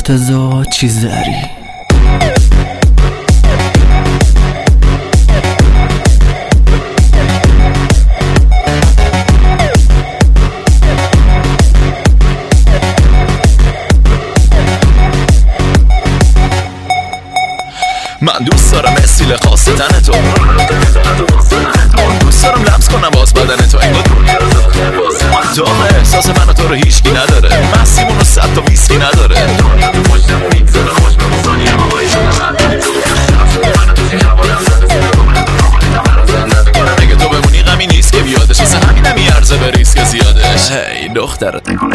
مرتضی چیزری. من دوست دارم اسیل خاص تن تو، دوست دارم لمس کنم باز بدن تو، انگار تو احساس من و تو رو هیچکی نداره، مسیمون رو 100 تا ویسکی نداره. اگه تو بمونی غمی نیست که بیادش، واسه همینم میارزه به ریسک زیادش. هی دخترت